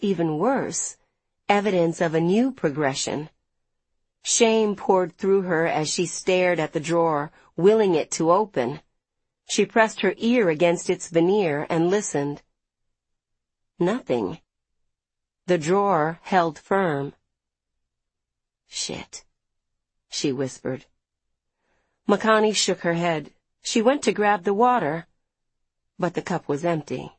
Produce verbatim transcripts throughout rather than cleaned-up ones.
even worse, evidence of a new progression. Shame poured through her as she stared at the drawer, willing it to open. She pressed her ear against its veneer and listened. Nothing. The drawer held firm. "Shit," she whispered. Makani shook her head. She went to grab the water, but the cup was empty.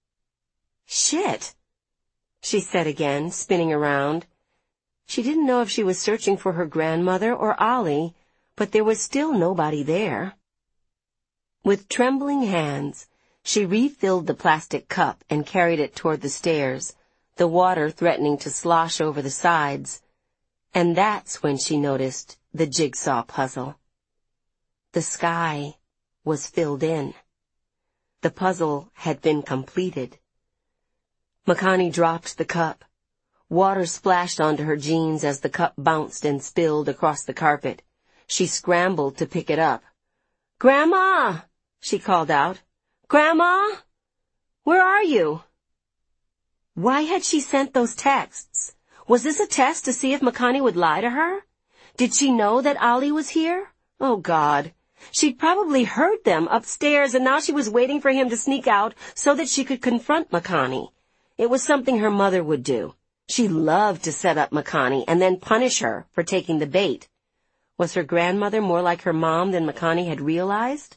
"Shit," she said again, spinning around. She didn't know if she was searching for her grandmother or Ollie, but there was still nobody there. With trembling hands, she refilled the plastic cup and carried it toward the stairs, the water threatening to slosh over the sides. And that's when she noticed the jigsaw puzzle. The sky was filled in. The puzzle had been completed. Makani dropped the cup. Water splashed onto her jeans as the cup bounced and spilled across the carpet. She scrambled to pick it up. "Grandma!" she called out. "Grandma! Where are you?" Why had she sent those texts? Was this a test to see if Makani would lie to her? Did she know that Ollie was here? Oh, God. She'd probably heard them upstairs, and now she was waiting for him to sneak out so that she could confront Makani. It was something her mother would do. She loved to set up Makani and then punish her for taking the bait. Was her grandmother more like her mom than Makani had realized?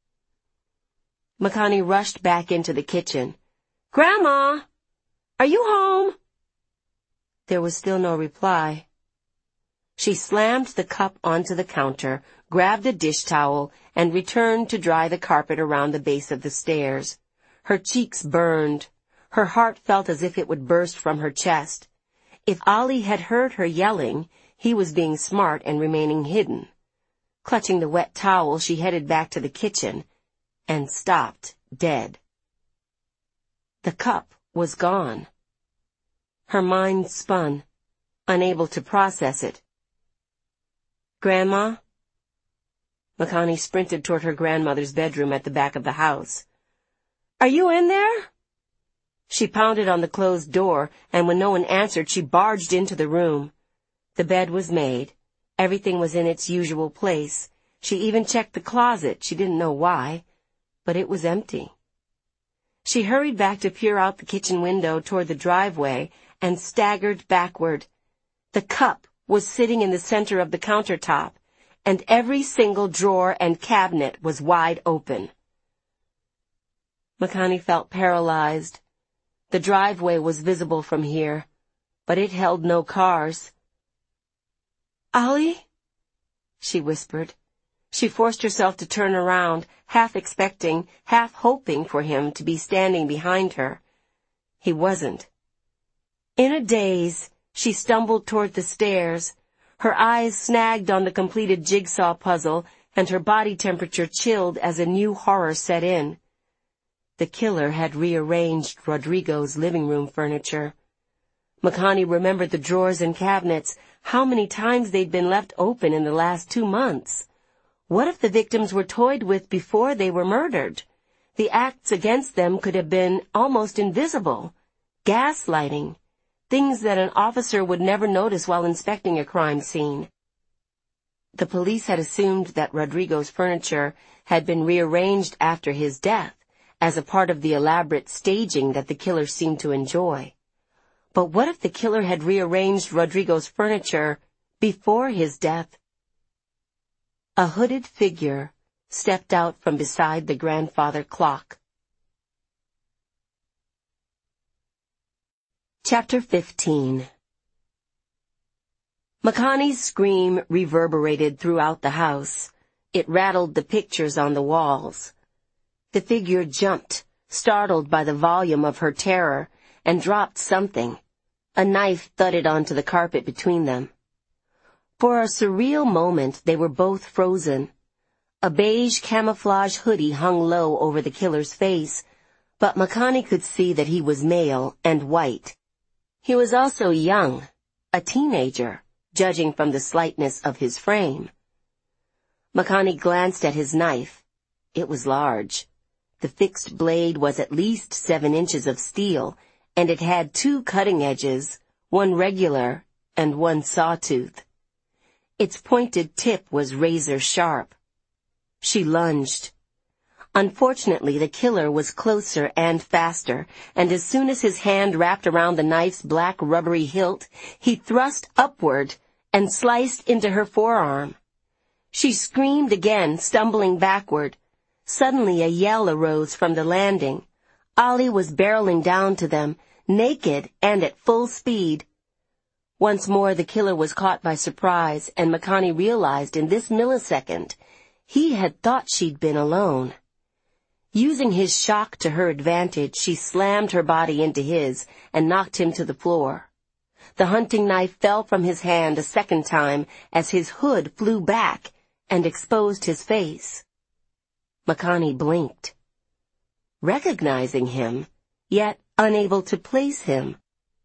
Makani rushed back into the kitchen. "Grandma! Are you home?" There was still no reply. She slammed the cup onto the counter, grabbed a dish towel, and returned to dry the carpet around the base of the stairs. Her cheeks burned. Her heart felt as if it would burst from her chest. If Ollie had heard her yelling, he was being smart and remaining hidden. Clutching the wet towel, she headed back to the kitchen and stopped dead. The cup was gone. Her mind spun, unable to process it. "Grandma?" Makani sprinted toward her grandmother's bedroom at the back of the house. "Are you in there?" She pounded on the closed door, and when no one answered, she barged into the room. The bed was made. Everything was in its usual place. She even checked the closet. She didn't know why, but it was empty. She hurried back to peer out the kitchen window toward the driveway and staggered backward. The cup was sitting in the center of the countertop, and every single drawer and cabinet was wide open. Makani felt paralyzed. The driveway was visible from here, but it held no cars. "Ollie?" she whispered. She forced herself to turn around, half expecting, half hoping for him to be standing behind her. He wasn't. In a daze, she stumbled toward the stairs. Her eyes snagged on the completed jigsaw puzzle, and her body temperature chilled as a new horror set in. The killer had rearranged Rodrigo's living room furniture. Makani remembered the drawers and cabinets, how many times they'd been left open in the last two months. What if the victims were toyed with before they were murdered? The acts against them could have been almost invisible. Gaslighting. Things that an officer would never notice while inspecting a crime scene. The police had assumed that Rodrigo's furniture had been rearranged after his death, as a part of the elaborate staging that the killer seemed to enjoy. But what if the killer had rearranged Rodrigo's furniture before his death? A hooded figure stepped out from beside the grandfather clock. Chapter fifteen. Makani's scream reverberated throughout the house. It rattled the pictures on the walls. The figure jumped, startled by the volume of her terror, and dropped something. A knife thudded onto the carpet between them. For a surreal moment, they were both frozen. A beige camouflage hoodie hung low over the killer's face, but Makani could see that he was male and white. He was also young, a teenager, judging from the slightness of his frame. Makani glanced at his knife. It was large. The fixed blade was at least seven inches of steel, and it had two cutting edges, one regular and one sawtooth. Its pointed tip was razor sharp. She lunged. Unfortunately, the killer was closer and faster, and as soon as his hand wrapped around the knife's black rubbery hilt, he thrust upward and sliced into her forearm. She screamed again, stumbling backward. Suddenly a yell arose from the landing. Ollie was barreling down to them, naked and at full speed. Once more the killer was caught by surprise, and Makani realized in this millisecond he had thought she'd been alone. Using his shock to her advantage, she slammed her body into his and knocked him to the floor. The hunting knife fell from his hand a second time as his hood flew back and exposed his face. Makani blinked, recognizing him, yet unable to place him.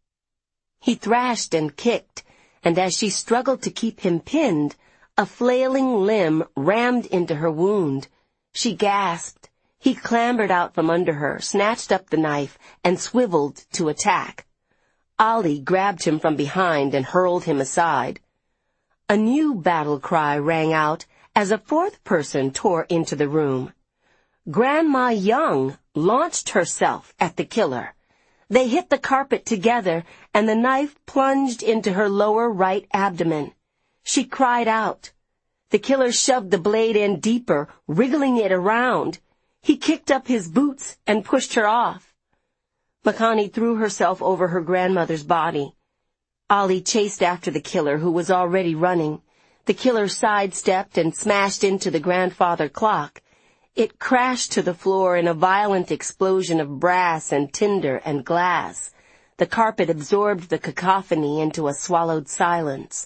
He thrashed and kicked, and as she struggled to keep him pinned, a flailing limb rammed into her wound. She gasped. He clambered out from under her, snatched up the knife, and swiveled to attack. Ollie grabbed him from behind and hurled him aside. A new battle cry rang out as a fourth person tore into the room. Grandma Young launched herself at the killer. They hit the carpet together, and the knife plunged into her lower right abdomen. She cried out. The killer shoved the blade in deeper, wriggling it around. He kicked up his boots and pushed her off. Makani threw herself over her grandmother's body. Ollie chased after the killer, who was already running. The killer sidestepped and smashed into the grandfather clock. It crashed to the floor in a violent explosion of brass and tinder and glass. The carpet absorbed the cacophony into a swallowed silence.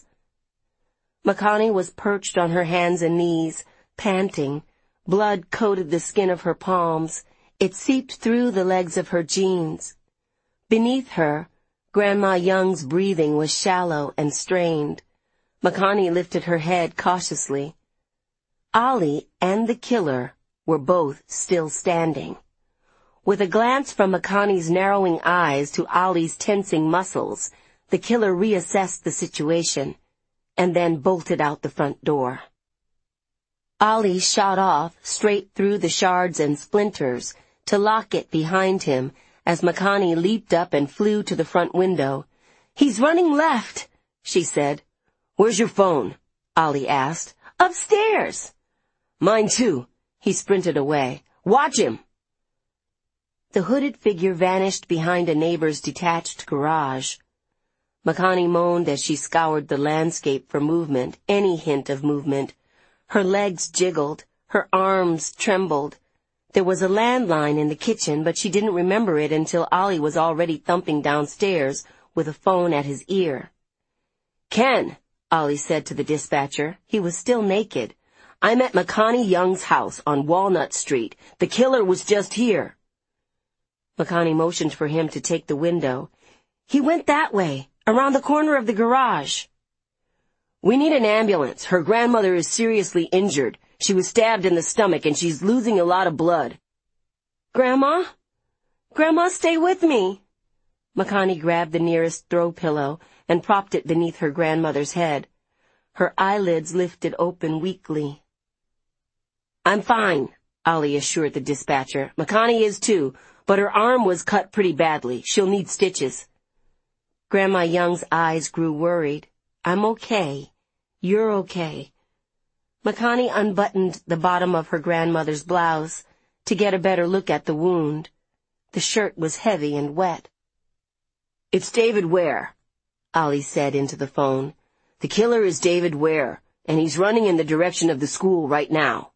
Makani was perched on her hands and knees, panting. Blood coated the skin of her palms. It seeped through the legs of her jeans. Beneath her, Grandma Young's breathing was shallow and strained. Makani lifted her head cautiously. Ollie and the killer were both still standing. With a glance from Makani's narrowing eyes to Ollie's tensing muscles, the killer reassessed the situation and then bolted out the front door. Ollie shot off straight through the shards and splinters to lock it behind him as Makani leaped up and flew to the front window. "He's running left," she said. "Where's your phone?" Ollie asked. "Upstairs." "Mine too." He sprinted away. "Watch him." The hooded figure vanished behind a neighbor's detached garage. Makani moaned as she scoured the landscape for movement, any hint of movement. Her legs jiggled, her arms trembled. There was a landline in the kitchen, but she didn't remember it until Ollie was already thumping downstairs with a phone at his ear. "Ken," Ollie said to the dispatcher. He was still naked. "I'm at Makani Young's house on Walnut Street. The killer was just here." Makani motioned for him to take the window. "He went that way, around the corner of the garage." "We need an ambulance. Her grandmother is seriously injured. She was stabbed in the stomach and she's losing a lot of blood." "Grandma? Grandma, stay with me." Makani grabbed the nearest throw pillow and propped it beneath her grandmother's head. Her eyelids lifted open weakly. "I'm fine," Ollie assured the dispatcher. "Makani is too, but her arm was cut pretty badly. She'll need stitches." Grandma Young's eyes grew worried. "I'm okay. You're okay." Makani unbuttoned the bottom of her grandmother's blouse to get a better look at the wound. The shirt was heavy and wet. "It's David Ware," Ollie said into the phone. "The killer is David Ware, and he's running in the direction of the school right now."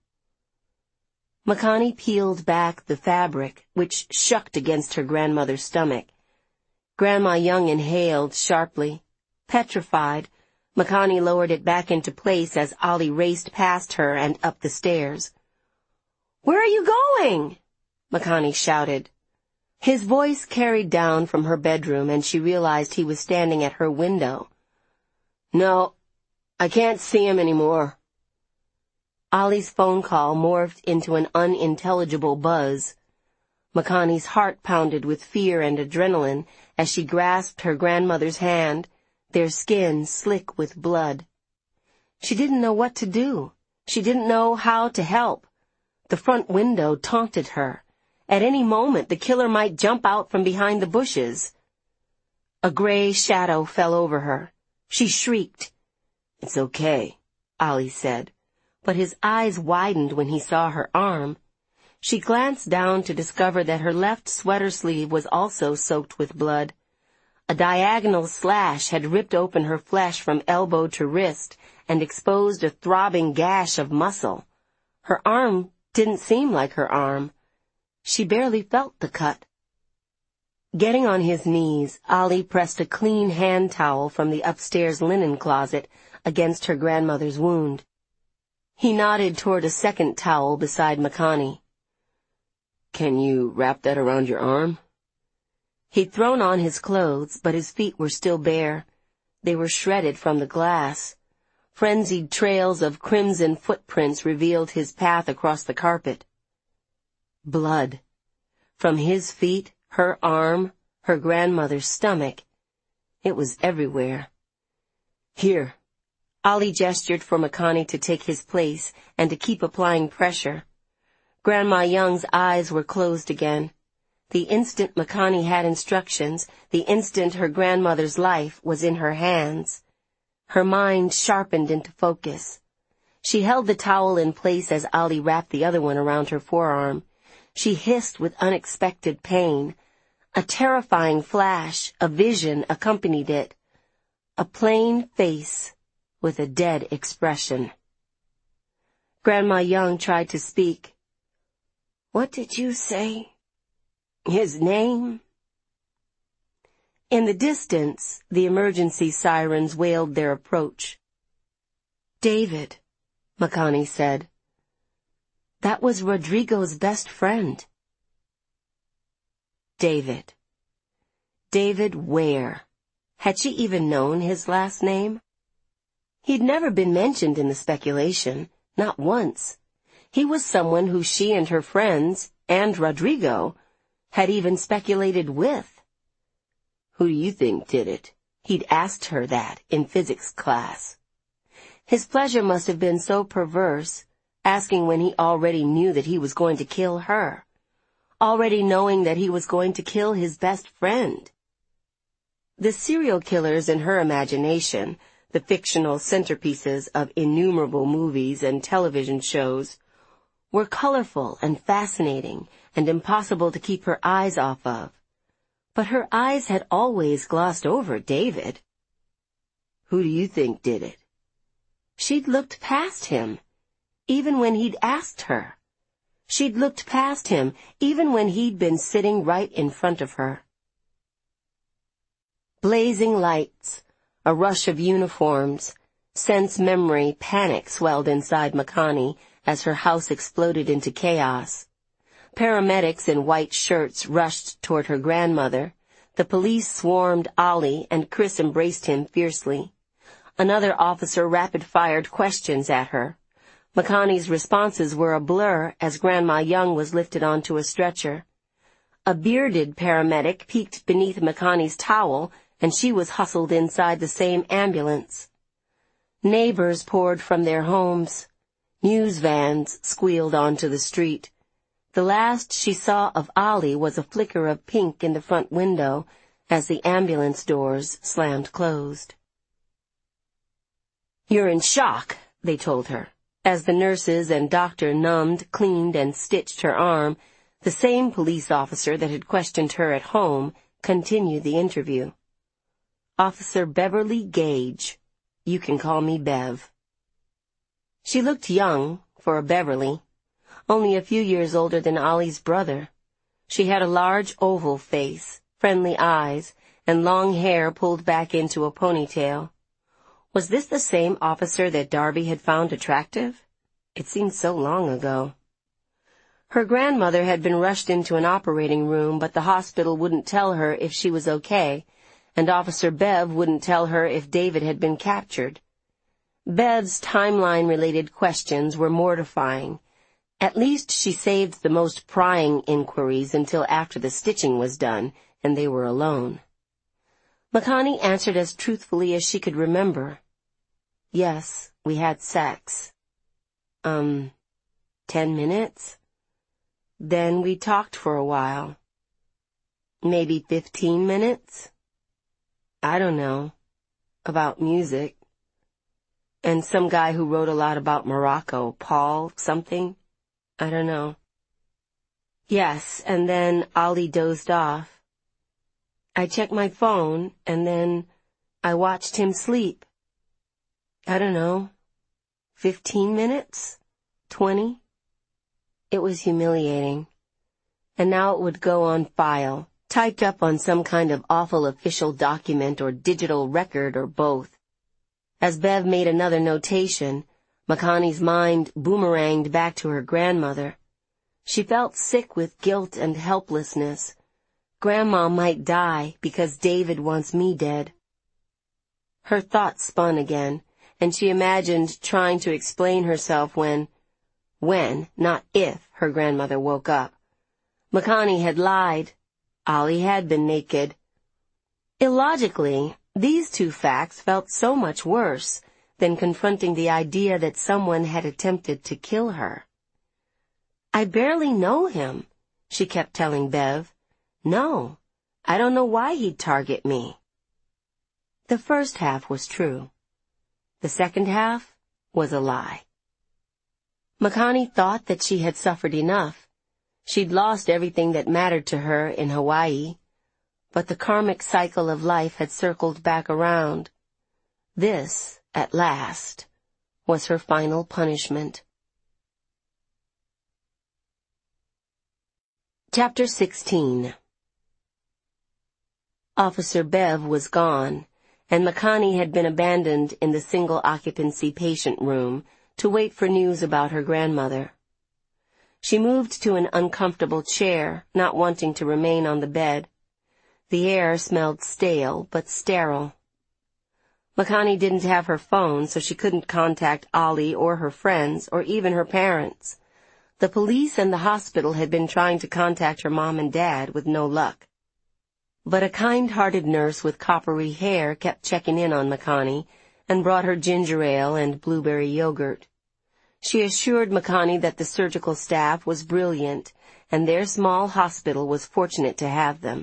Makani peeled back the fabric, which shucked against her grandmother's stomach. Grandma Young inhaled sharply. Petrified, Makani lowered it back into place as Ollie raced past her and up the stairs. "Where are you going?" Makani shouted. His voice carried down from her bedroom, and she realized he was standing at her window. "No, I can't see him anymore." Ollie's phone call morphed into an unintelligible buzz. Makani's heart pounded with fear and adrenaline as she grasped her grandmother's hand, their skin slick with blood. She didn't know what to do. She didn't know how to help. The front window taunted her. At any moment, the killer might jump out from behind the bushes. A gray shadow fell over her. She shrieked. "It's okay," Ali said, but his eyes widened when he saw her arm. She glanced down to discover that her left sweater sleeve was also soaked with blood. A diagonal slash had ripped open her flesh from elbow to wrist and exposed a throbbing gash of muscle. Her arm didn't seem like her arm. She barely felt the cut. Getting on his knees, Ali pressed a clean hand towel from the upstairs linen closet against her grandmother's wound. He nodded toward a second towel beside Makani. "Can you wrap that around your arm?" He'd thrown on his clothes, but his feet were still bare. They were shredded from the glass. Frenzied trails of crimson footprints revealed his path across the carpet. Blood. From his feet, her arm, her grandmother's stomach. It was everywhere. "Here." Ali gestured for Makani to take his place and to keep applying pressure. Grandma Young's eyes were closed again. The instant Makani had instructions, the instant her grandmother's life was in her hands. Her mind sharpened into focus. She held the towel in place as Ali wrapped the other one around her forearm. She hissed with unexpected pain. A terrifying flash, a vision accompanied it. A plain face with a dead expression. Grandma Young tried to speak. "What did you say? His name?" In the distance, the emergency sirens wailed their approach. "David," Makani said. "That was Rodrigo's best friend." David. David Ware. Had she even known his last name? He'd never been mentioned in the speculation, not once. He was someone who she and her friends, and Rodrigo, had even speculated with. "Who do you think did it?" He'd asked her that in physics class. His pleasure must have been so perverse, asking when he already knew that he was going to kill her, already knowing that he was going to kill his best friend. The serial killers in her imagination, the fictional centerpieces of innumerable movies and television shows, were colorful and fascinating and impossible to keep her eyes off of. But her eyes had always glossed over David. "Who do you think did it?" She'd looked past him, even when he'd asked her. She'd looked past him, even when he'd been sitting right in front of her. Blazing lights, a rush of uniforms, sense memory panic swelled inside Makani as her house exploded into chaos. Paramedics in white shirts rushed toward her grandmother. The police swarmed Ali, and Chris embraced him fiercely. Another officer rapid-fired questions at her. Makani's responses were a blur as Grandma Young was lifted onto a stretcher. A bearded paramedic peeked beneath Makani's towel, and she was hustled inside the same ambulance. Neighbors poured from their homes. News vans squealed onto the street. The last she saw of Ali was a flicker of pink in the front window as the ambulance doors slammed closed. "You're in shock," they told her. As the nurses and doctor numbed, cleaned, and stitched her arm, the same police officer that had questioned her at home continued the interview. "Officer Beverly Gage. You can call me Bev." She looked young for a Beverly, only a few years older than Ali's brother. She had a large oval face, friendly eyes, and long hair pulled back into a ponytail. Was this the same officer that Darby had found attractive? It seemed so long ago. Her grandmother had been rushed into an operating room, but the hospital wouldn't tell her if she was okay, and Officer Bev wouldn't tell her if David had been captured. Bev's timeline-related questions were mortifying. At least she saved the most prying inquiries until after the stitching was done and they were alone. Makani answered as truthfully as she could remember. Yes, we had sex. Um, ten minutes? Then we talked for a while. Maybe fifteen minutes? I don't know. About music. And some guy who wrote a lot about Morocco, Paul something? I don't know. Yes, and then Ali dozed off. I checked my phone, and then I watched him sleep. I don't know. Fifteen minutes? Twenty? It was humiliating. And now it would go on file, typed up on some kind of awful official document or digital record or both. As Bev made another notation, Makani's mind boomeranged back to her grandmother. She felt sick with guilt and helplessness. Grandma might die because David wants me dead. Her thoughts spun again, and she imagined trying to explain herself when, when, not if, her grandmother woke up. Makani had lied. Ali had been naked. Illogically, these two facts felt so much worse than confronting the idea that someone had attempted to kill her. I barely know him, she kept telling Bev. No, I don't know why he'd target me. The first half was true. The second half was a lie. Makani thought that she had suffered enough. She'd lost everything that mattered to her in Hawaii, but the karmic cycle of life had circled back around. This, at last, was her final punishment. Chapter sixteen. Officer Bev was gone, and Makani had been abandoned in the single-occupancy patient room to wait for news about her grandmother. She moved to an uncomfortable chair, not wanting to remain on the bed. The air smelled stale, but sterile. Makani didn't have her phone, so she couldn't contact Ali or her friends, or even her parents. The police and the hospital had been trying to contact her mom and dad with no luck. But a kind-hearted nurse with coppery hair kept checking in on Makani and brought her ginger ale and blueberry yogurt. She assured Makani that the surgical staff was brilliant and their small hospital was fortunate to have them.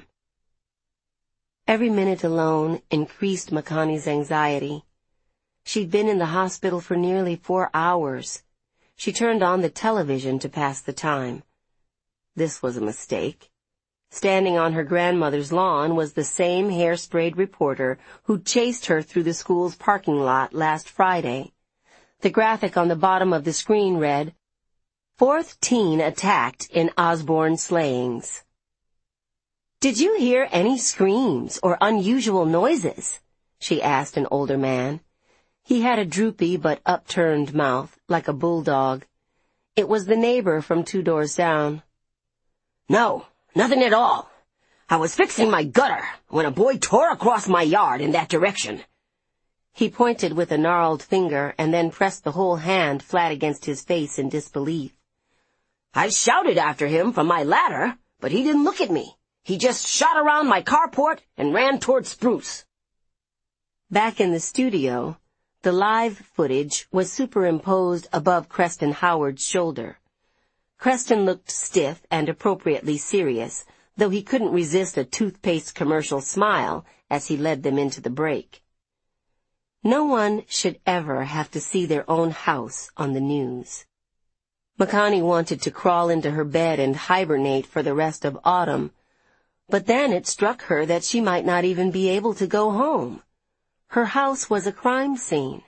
Every minute alone increased Makani's anxiety. She'd been in the hospital for nearly four hours. She turned on the television to pass the time. This was a mistake. Standing on her grandmother's lawn was the same hair-sprayed reporter who'd chased her through the school's parking lot last Friday. The graphic on the bottom of the screen read, Fourth teen attacked in Osborne slayings. Did you hear any screams or unusual noises? She asked an older man. He had a droopy but upturned mouth, like a bulldog. It was the neighbor from two doors down. No, nothing at all. I was fixing my gutter when a boy tore across my yard in that direction. He pointed with a gnarled finger and then pressed the whole hand flat against his face in disbelief. I shouted after him from my ladder, but he didn't look at me. He just shot around my carport and ran toward Spruce. Back in the studio, the live footage was superimposed above Creston Howard's shoulder. Creston looked stiff and appropriately serious, though he couldn't resist a toothpaste commercial smile as he led them into the break. No one should ever have to see their own house on the news. Makani wanted to crawl into her bed and hibernate for the rest of autumn, but then it struck her that she might not even be able to go home. Her house was a crime scene.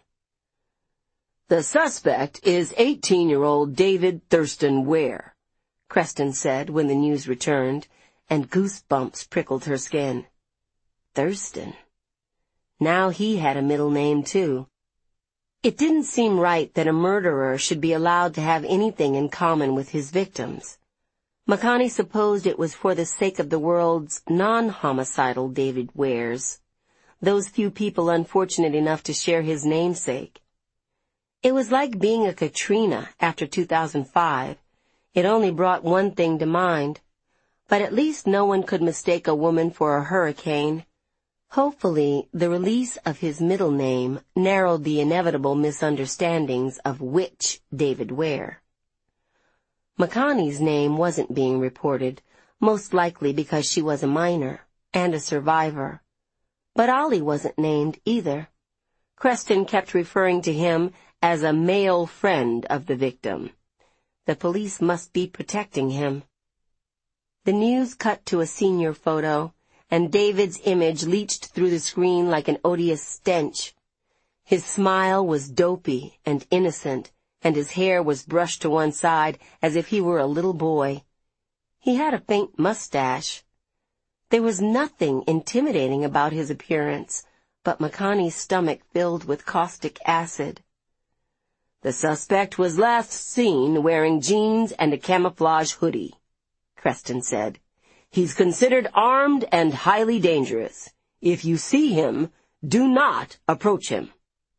The suspect is eighteen-year-old David Thurston Ware, Creston said when the news returned, and goosebumps prickled her skin. Thurston. Now he had a middle name, too. It didn't seem right that a murderer should be allowed to have anything in common with his victims. Makani supposed it was for the sake of the world's non-homicidal David Wares, those few people unfortunate enough to share his namesake. It was like being a Katrina after two thousand five, It only brought one thing to mind, but at least no one could mistake a woman for a hurricane. Hopefully, the release of his middle name narrowed the inevitable misunderstandings of which David Ware. McConaughey's name wasn't being reported, most likely because she was a minor and a survivor. But Ollie wasn't named either. Creston kept referring to him as a male friend of the victim. The police must be protecting him. The news cut to a senior photo, and David's image leached through the screen like an odious stench. His smile was dopey and innocent, and his hair was brushed to one side as if he were a little boy. He had a faint mustache. There was nothing intimidating about his appearance, but McConaughey's stomach filled with caustic acid. "The suspect was last seen wearing jeans and a camouflage hoodie," Creston said. "He's considered armed and highly dangerous. If you see him, do not approach him."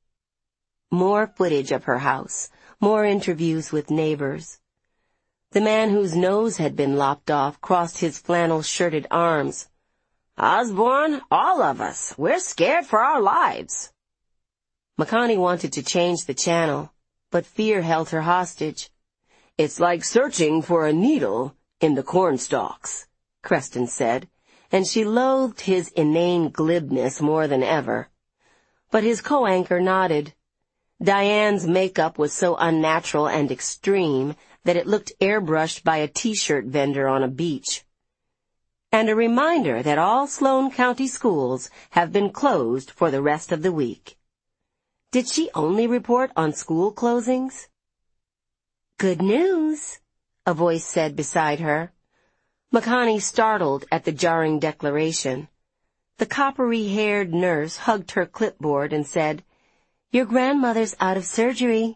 More footage of her house, more interviews with neighbors. The man whose nose had been lopped off crossed his flannel-shirted arms. "Osborne, all of us, we're scared for our lives." McConaughey wanted to change the channel, but fear held her hostage. "It's like searching for a needle in the cornstalks," Creston said, and she loathed his inane glibness more than ever. But his co-anchor nodded. Diane's makeup was so unnatural and extreme that it looked airbrushed by a T-shirt vendor on a beach. And a reminder that all Sloan County schools have been closed for the rest of the week. Did she only report on school closings? "Good news," a voice said beside her. McConaughey startled at the jarring declaration. The coppery-haired nurse hugged her clipboard and said, "Your grandmother's out of surgery."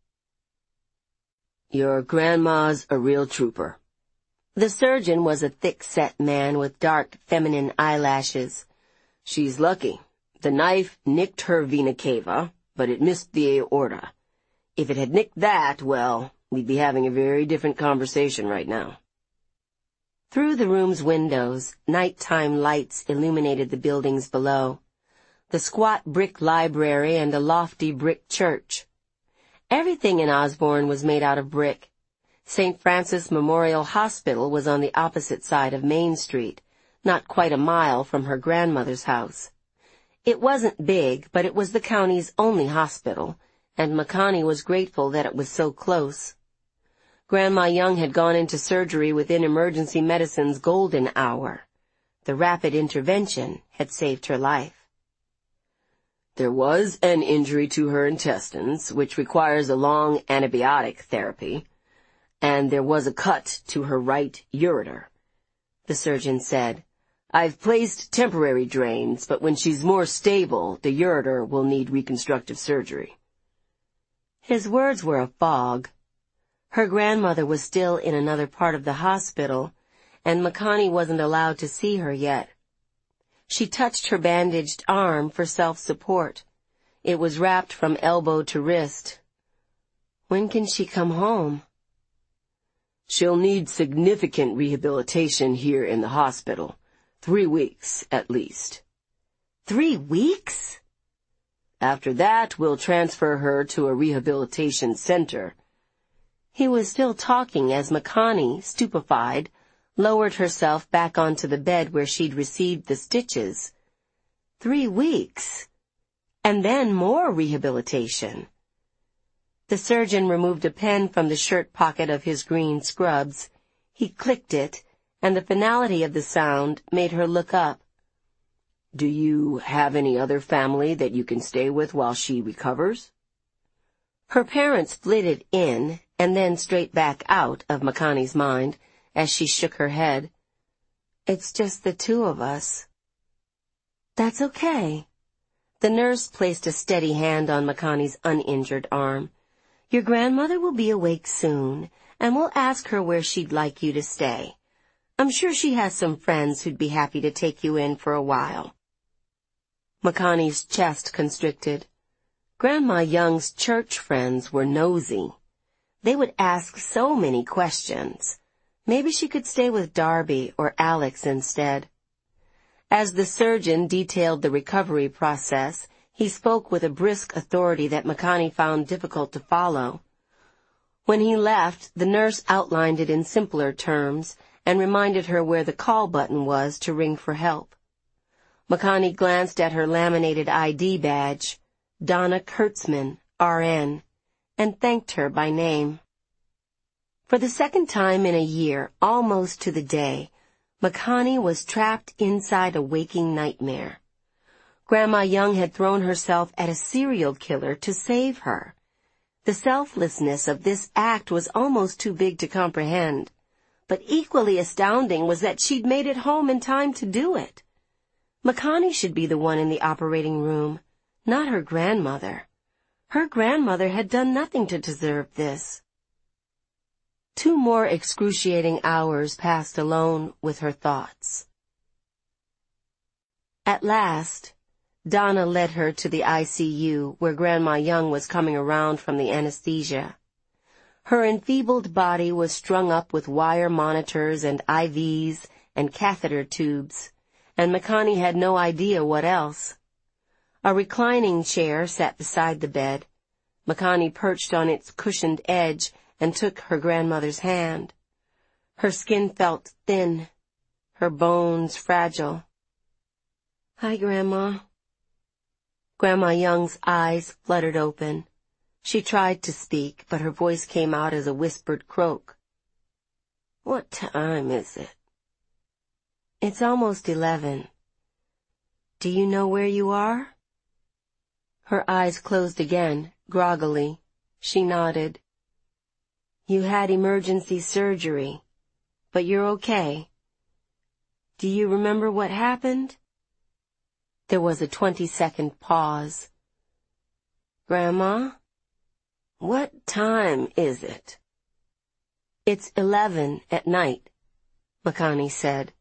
"Your grandma's a real trooper." The surgeon was a thick-set man with dark, feminine eyelashes. "She's lucky. The knife nicked her vena cava, but it missed the aorta. If it had nicked that, well, we'd be having a very different conversation right now." Through the room's windows, nighttime lights illuminated the buildings below. The squat brick library and a lofty brick church. Everything in Osborne was made out of brick. Saint Francis Memorial Hospital was on the opposite side of Main Street, not quite a mile from her grandmother's house. It wasn't big, but it was the county's only hospital, and McConaughey was grateful that it was so close. Grandma Young had gone into surgery within emergency medicine's golden hour. The rapid intervention had saved her life. "There was an injury to her intestines, which requires a long antibiotic therapy, and there was a cut to her right ureter," the surgeon said. "I've placed temporary drains, but when she's more stable, the ureter will need reconstructive surgery." His words were a fog. Her grandmother was still in another part of the hospital, and McConaughey wasn't allowed to see her yet. She touched her bandaged arm for self-support. It was wrapped from elbow to wrist. "When can she come home?" "She'll need significant rehabilitation here in the hospital. Three weeks, at least." "Three weeks?" "After that, we'll transfer her to a rehabilitation center." He was still talking as McConaughey, stupefied, lowered herself back onto the bed where she'd received the stitches. Three weeks. And then more rehabilitation. The surgeon removed a pen from the shirt pocket of his green scrubs. He clicked it, and the finality of the sound made her look up. "Do you have any other family that you can stay with while she recovers?" Her parents flitted in and then straight back out of McConaughey's mind as she shook her head. "It's just the two of us." "That's okay." The nurse placed a steady hand on McConaughey's uninjured arm. "Your grandmother will be awake soon, and we'll ask her where she'd like you to stay. I'm sure she has some friends who'd be happy to take you in for a while." McConaughey's chest constricted. Grandma Young's church friends were nosy. They would ask so many questions. Maybe she could stay with Darby or Alex instead. As the surgeon detailed the recovery process, he spoke with a brisk authority that Makani found difficult to follow. When he left, the nurse outlined it in simpler terms and reminded her where the call button was to ring for help. Makani glanced at her laminated I D badge, Donna Kurtzman, R N, and thanked her by name. For the second time in a year, almost to the day, Makani was trapped inside a waking nightmare. Grandma Young had thrown herself at a serial killer to save her. The selflessness of this act was almost too big to comprehend, but equally astounding was that she'd made it home in time to do it. Makani should be the one in the operating room, not her grandmother. Her grandmother had done nothing to deserve this. Two more excruciating hours passed alone with her thoughts. At last, Donna led her to the I C U where Grandma Young was coming around from the anesthesia. Her enfeebled body was strung up with wire monitors and I Vs and catheter tubes, and Makani had no idea what else. A reclining chair sat beside the bed. Makani perched on its cushioned edge and took her grandmother's hand. Her skin felt thin, her bones fragile. "Hi, Grandma." Grandma Young's eyes fluttered open. She tried to speak, but her voice came out as a whispered croak. "What time is it?" "It's almost eleven. Do you know where you are?" Her eyes closed again, groggily. She nodded. "You had emergency surgery, but you're okay. Do you remember what happened?" There was a twenty-second pause. "Grandma, what time is it?" "It's eleven at night," Makani said.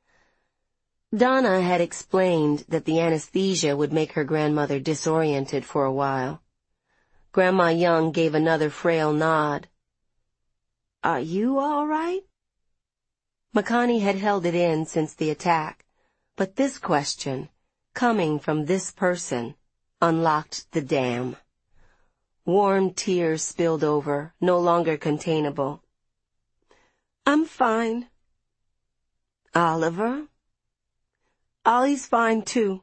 Donna had explained that the anesthesia would make her grandmother disoriented for a while. Grandma Young gave another frail nod. "Are you all right?" Makani had held it in since the attack, but this question, coming from this person, unlocked the dam. Warm tears spilled over, no longer containable. "I'm fine." "Oliver?" "Ollie's fine, too."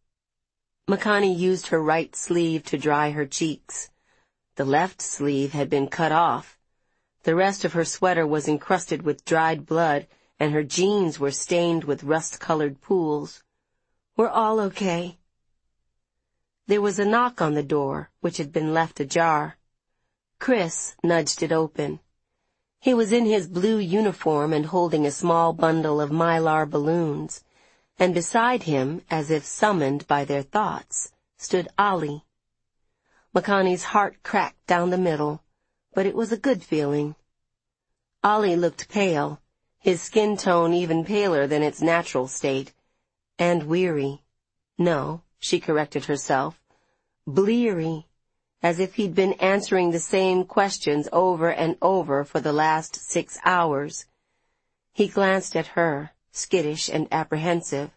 Makani used her right sleeve to dry her cheeks. The left sleeve had been cut off. The rest of her sweater was encrusted with dried blood, and her jeans were stained with rust-colored pools. "We're all okay." There was a knock on the door, which had been left ajar. Chris nudged it open. He was in his blue uniform and holding a small bundle of mylar balloons, and beside him, as if summoned by their thoughts, stood Ollie. Makani's heart cracked down the middle, but it was a good feeling. Ollie looked pale, his skin tone even paler than its natural state, and weary. No, she corrected herself, bleary, as if he'd been answering the same questions over and over for the last six hours. He glanced at her, skittish and apprehensive.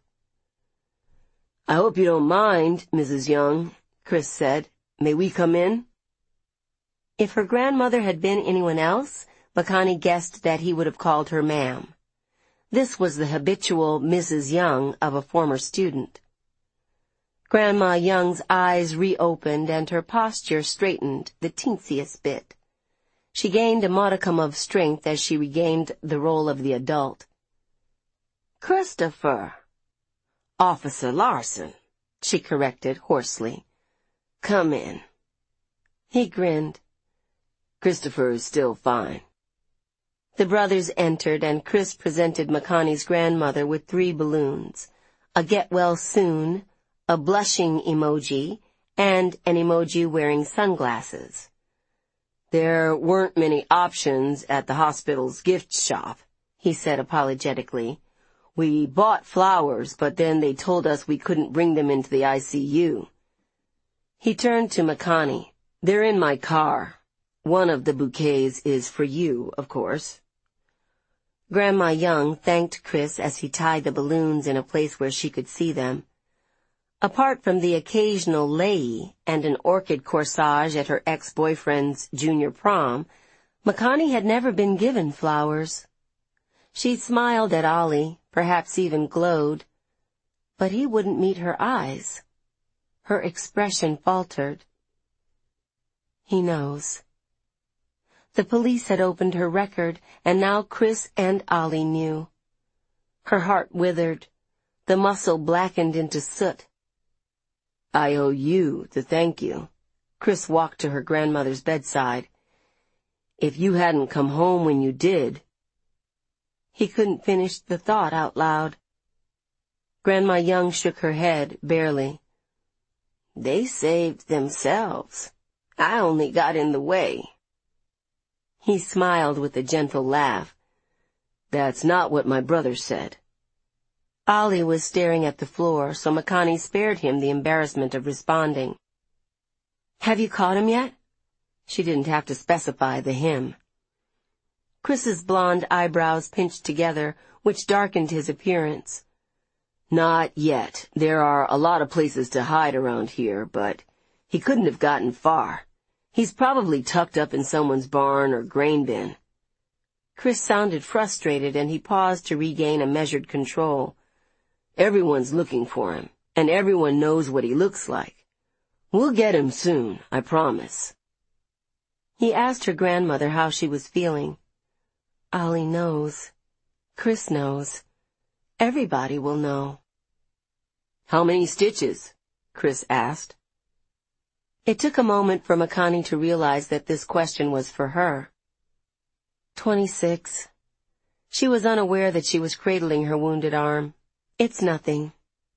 "I hope you don't mind, Missus Young," Chris said. "May we come in?" If her grandmother had been anyone else, Makani guessed that he would have called her ma'am. This was the habitual Missus Young of a former student. Grandma Young's eyes reopened and her posture straightened the teensiest bit. She gained a modicum of strength as she regained the role of the adult. "Christopher." "Officer Larson," she corrected hoarsely. "Come in." He grinned. "Christopher is still fine." The brothers entered, and Chris presented Makani's grandmother with three balloons, a get well soon, a blushing emoji, and an emoji wearing sunglasses. "There weren't many options at the hospital's gift shop," he said apologetically. "We bought flowers, but then they told us we couldn't bring them into the I C U. He turned to Makani. "They're in my car. One of the bouquets is for you, of course." Grandma Young thanked Chris as he tied the balloons in a place where she could see them. Apart from the occasional lei and an orchid corsage at her ex-boyfriend's junior prom, Makani had never been given flowers. She smiled at Ollie, perhaps even glowed, but he wouldn't meet her eyes. Her expression faltered. He knows. The police had opened her record, and now Chris and Ollie knew. Her heart withered. The muscle blackened into soot. "I owe you to thank you." Chris walked to her grandmother's bedside. "If you hadn't come home when you did—" He couldn't finish the thought out loud. Grandma Young shook her head, barely. "They saved themselves. I only got in the way." He smiled with a gentle laugh. "That's not what my brother said." Ollie was staring at the floor, so Makani spared him the embarrassment of responding. "Have you caught him yet?" She didn't have to specify the him. Chris's blonde eyebrows pinched together, which darkened his appearance. "Not yet. There are a lot of places to hide around here, but he couldn't have gotten far. He's probably tucked up in someone's barn or grain bin." Chris sounded frustrated, and he paused to regain a measured control. "Everyone's looking for him, and everyone knows what he looks like. We'll get him soon, I promise." He asked her grandmother how she was feeling. Ollie knows. Chris knows. Everybody will know. "How many stitches?" Chris asked. It took a moment for Makani to realize that this question was for her. Twenty-six. She was unaware that she was cradling her wounded arm. "It's nothing."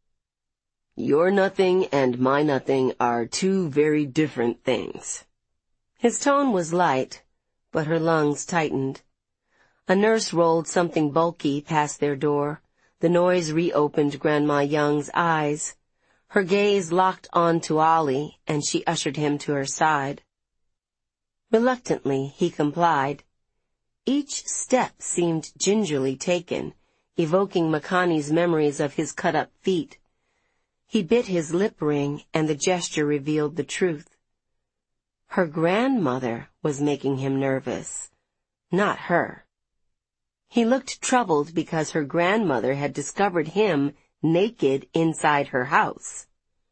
"Your nothing and my nothing are two very different things." His tone was light, but her lungs tightened. A nurse rolled something bulky past their door. The noise reopened Grandma Young's eyes. Her gaze locked on to Ollie, and she ushered him to her side. Reluctantly, he complied. Each step seemed gingerly taken, evoking Makani's memories of his cut-up feet. He bit his lip ring, and the gesture revealed the truth. Her grandmother was making him nervous, not her. He looked troubled because her grandmother had discovered him naked inside her house.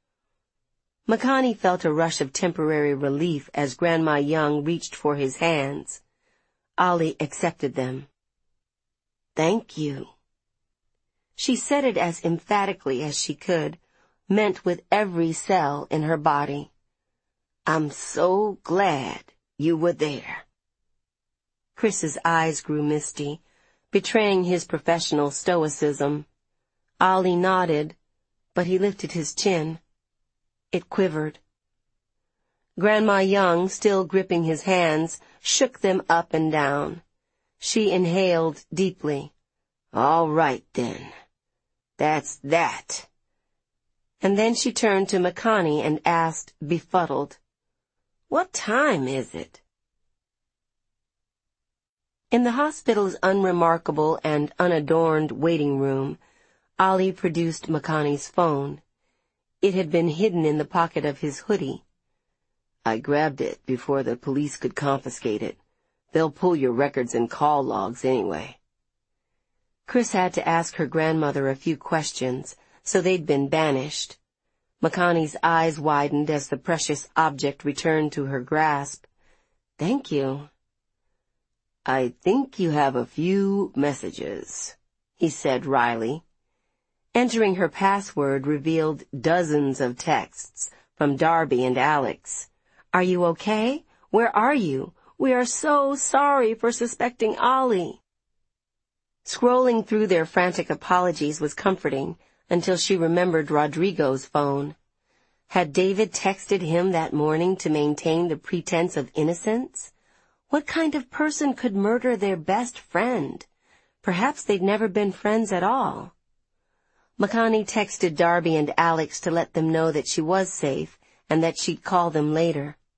Makani felt a rush of temporary relief as Grandma Young reached for his hands. Ollie accepted them. "Thank you." She said it as emphatically as she could, meant with every cell in her body. "I'm so glad you were there." Chris's eyes grew misty, betraying his professional stoicism. Ollie nodded, but he lifted his chin. It quivered. Grandma Young, still gripping his hands, shook them up and down. She inhaled deeply. "All right, then. That's that." And then she turned to Makani and asked, befuddled, "What time is it?" In the hospital's unremarkable and unadorned waiting room, Ollie produced Makani's phone. It had been hidden in the pocket of his hoodie. "I grabbed it before the police could confiscate it. They'll pull your records and call logs anyway." Chris had to ask her grandmother a few questions, so they'd been banished. Makani's eyes widened as the precious object returned to her grasp. "Thank you." "I think you have a few messages," he said wryly. Entering her password revealed dozens of texts from Darby and Alex. "Are you okay? Where are you? We are so sorry for suspecting Ollie." Scrolling through their frantic apologies was comforting until she remembered Rodrigo's phone. Had David texted him that morning to maintain the pretense of innocence? What kind of person could murder their best friend? Perhaps they'd never been friends at all. Makani texted Darby and Alex to let them know that she was safe and that she'd call them later.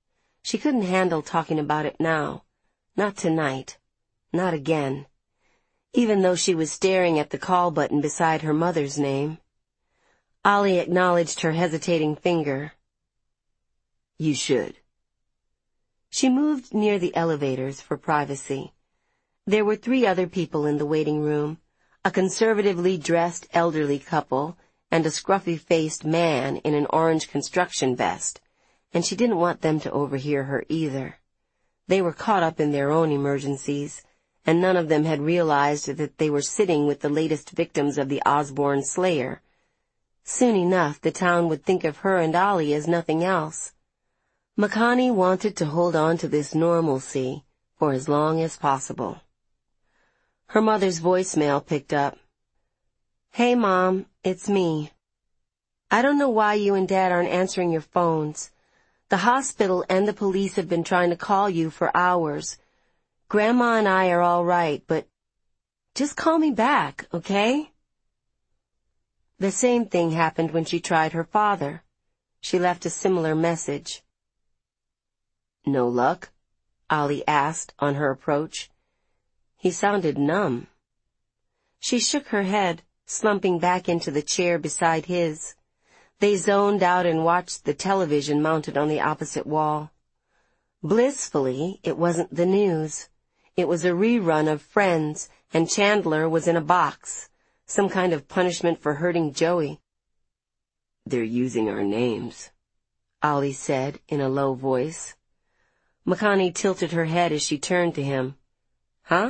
She couldn't handle talking about it now. Not tonight. Not again. Even though she was staring at the call button beside her mother's name. Ollie acknowledged her hesitating finger. You should. She moved near the elevators for privacy. There were three other people in the waiting room, a conservatively dressed elderly couple and a scruffy-faced man in an orange construction vest, and she didn't want them to overhear her either. They were caught up in their own emergencies, and none of them had realized that they were sitting with the latest victims of the Osborne slayer. Soon enough, the town would think of her and Ollie as nothing else. Makani wanted to hold on to this normalcy for as long as possible. Her mother's voicemail picked up. Hey, Mom, it's me. I don't know why you and Dad aren't answering your phones. The hospital and the police have been trying to call you for hours. Grandma and I are all right, but just call me back, okay? The same thing happened when she tried her father. She left a similar message. No luck? Ollie asked on her approach. He sounded numb. She shook her head, slumping back into the chair beside his. They zoned out and watched the television mounted on the opposite wall. Blissfully, it wasn't the news. It was a rerun of Friends, and Chandler was in a box, some kind of punishment for hurting Joey. They're using our names, Ollie said in a low voice. Makani tilted her head as she turned to him. Huh?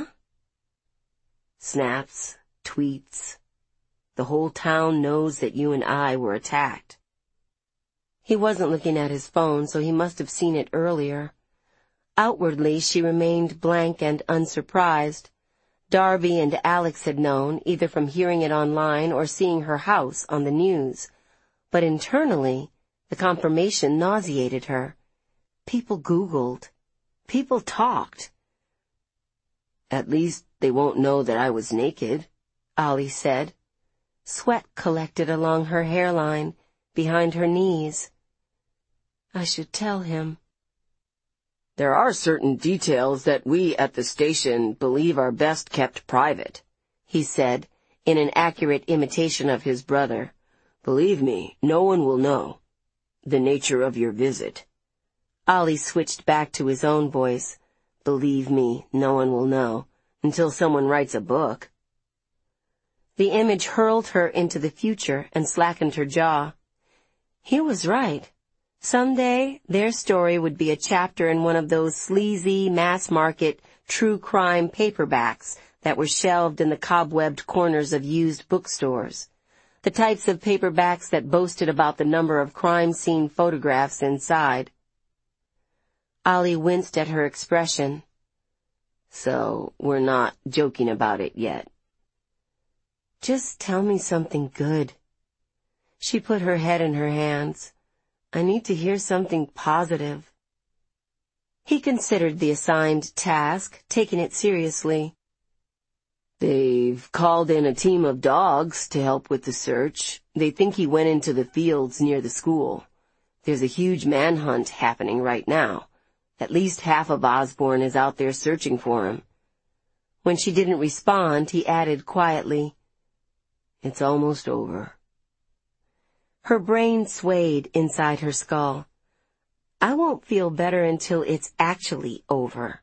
Snaps, tweets. The whole town knows that you and I were attacked. He wasn't looking at his phone, so he must have seen it earlier. Outwardly, she remained blank and unsurprised. Darby and Alex had known, either from hearing it online or seeing her house on the news. But internally, the confirmation nauseated her. People Googled. People talked. At least they won't know that I was naked, Ollie said. Sweat collected along her hairline, behind her knees. I should tell him. There are certain details that we at the station believe are best kept private, he said, in an accurate imitation of his brother. Believe me, no one will know. The nature of your visit. Ollie switched back to his own voice. Believe me, no one will know, until someone writes a book. The image hurled her into the future and slackened her jaw. He was right. Someday, their story would be a chapter in one of those sleazy, mass-market, true crime paperbacks that were shelved in the cobwebbed corners of used bookstores. The types of paperbacks that boasted about the number of crime scene photographs inside. Ollie winced at her expression. So, we're not joking about it yet. Just tell me something good. She put her head in her hands. I need to hear something positive. He considered the assigned task, taking it seriously. They've called in a team of dogs to help with the search. They think he went into the fields near the school. There's a huge manhunt happening right now. At least half of Osborne is out there searching for him. When she didn't respond, he added quietly, It's almost over. Her brain swayed inside her skull. I won't feel better until it's actually over.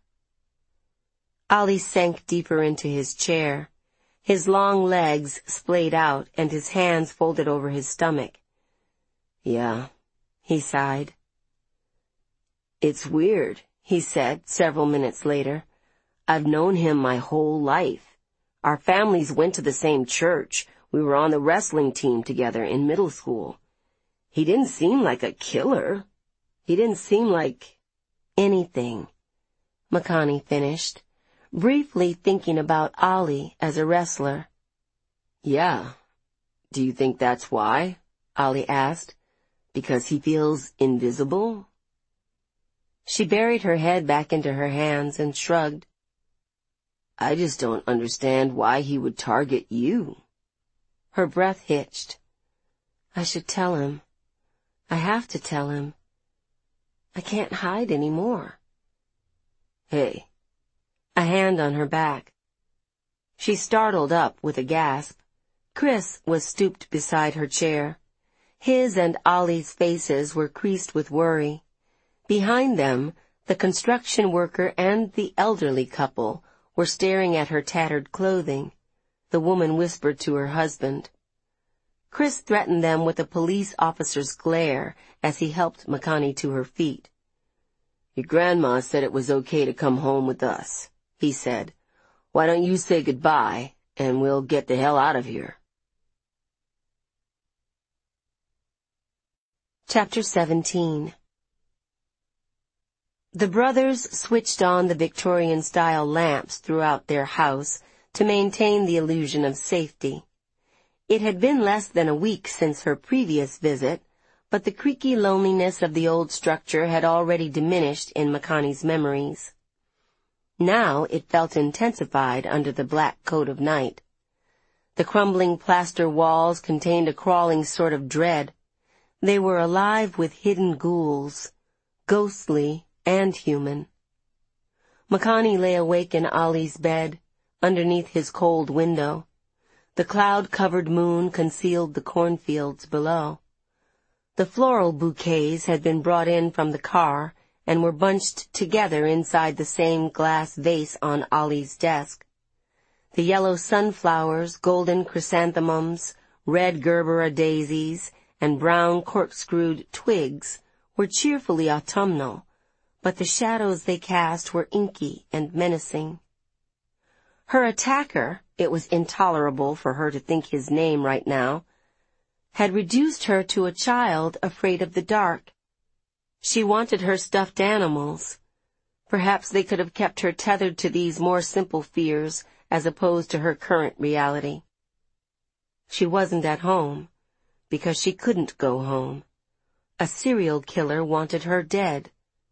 Ollie sank deeper into his chair. His long legs splayed out and his hands folded over his stomach. Yeah, he sighed. It's weird, he said several minutes later. I've known him my whole life. Our families went to the same church. We were on the wrestling team together in middle school. He didn't seem like a killer. He didn't seem like anything, Makani finished, briefly thinking about Ollie as a wrestler. Yeah. Do you think that's why? Ollie asked. Because he feels invisible? She buried her head back into her hands and shrugged. I just don't understand why he would target you. Her breath hitched. I should tell him. I have to tell him. I can't hide any more. Hey. A hand on her back. She startled up with a gasp. Chris was stooped beside her chair. His and Ollie's faces were creased with worry. Behind them, the construction worker and the elderly couple were staring at her tattered clothing. The woman whispered to her husband. Chris threatened them with a police officer's glare as he helped Makani to her feet. Your grandma said it was okay to come home with us, he said. Why don't you say goodbye, and we'll get the hell out of here. Chapter seventeen. The brothers switched on the Victorian-style lamps throughout their house to maintain the illusion of safety. It had been less than a week since her previous visit, but the creaky loneliness of the old structure had already diminished in Makani's memories. Now it felt intensified under the black coat of night. The crumbling plaster walls contained a crawling sort of dread. They were alive with hidden ghouls, ghostly and human. Makani lay awake in Ollie's bed, underneath his cold window. The cloud-covered moon concealed the cornfields below. The floral bouquets had been brought in from the car and were bunched together inside the same glass vase on Ollie's desk. The yellow sunflowers, golden chrysanthemums, red gerbera daisies, and brown corkscrewed twigs were cheerfully autumnal, but the shadows they cast were inky and menacing. Her attacker, it was intolerable for her to think his name right now, had reduced her to a child afraid of the dark. She wanted her stuffed animals. Perhaps they could have kept her tethered to these more simple fears as opposed to her current reality. She wasn't at home, because she couldn't go home. A serial killer wanted her dead.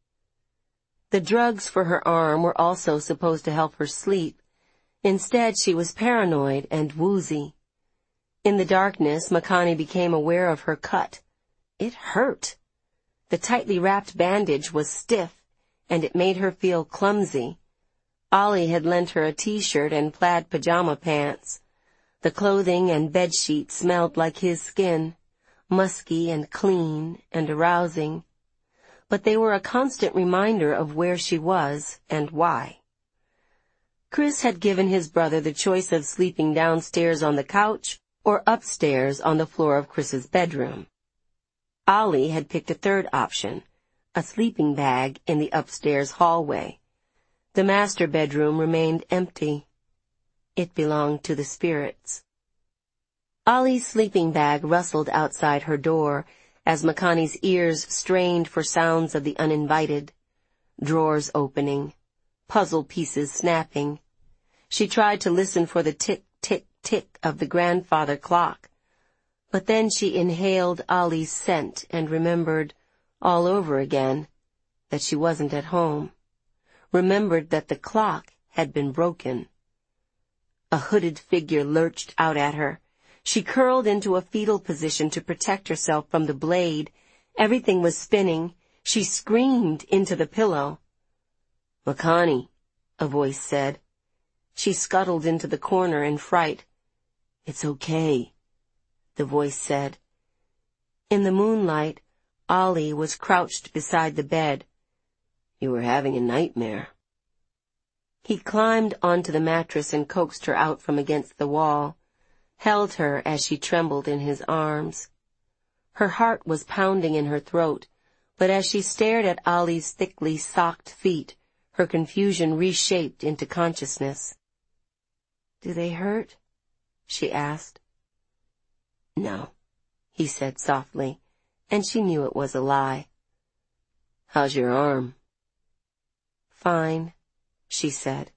The drugs for her arm were also supposed to help her sleep. Instead, she was paranoid and woozy. In the darkness, Makani became aware of her cut. It hurt. The tightly wrapped bandage was stiff, and it made her feel clumsy. Ollie had lent her a t-shirt and plaid pajama pants. The clothing and bedsheet smelled like his skin, musky and clean and arousing. But they were a constant reminder of where she was and why. Chris had given his brother the choice of sleeping downstairs on the couch or upstairs on the floor of Chris's bedroom. Ollie had picked a third option, a sleeping bag in the upstairs hallway. The master bedroom remained empty. It belonged to the spirits. Ollie's sleeping bag rustled outside her door as Makani's ears strained for sounds of the uninvited. Drawers opening, puzzle pieces snapping. She tried to listen for the tick, tick, tick of the grandfather clock, but then she inhaled Ollie's scent and remembered, all over again, that she wasn't at home. Remembered that the clock had been broken. A hooded figure lurched out at her. She curled into a fetal position to protect herself from the blade. Everything was spinning. She screamed into the pillow. "Makani," a voice said. She scuttled into the corner in fright. "It's okay," the voice said. In the moonlight, Ollie was crouched beside the bed. "You were having a nightmare." He climbed onto the mattress and coaxed her out from against the wall, held her as she trembled in his arms. Her heart was pounding in her throat, but as she stared at Ollie's thickly socked feet, her confusion reshaped into consciousness. "Do they hurt?" she asked. "No," he said softly, and she knew it was a lie. "How's your arm?" "Fine," she said.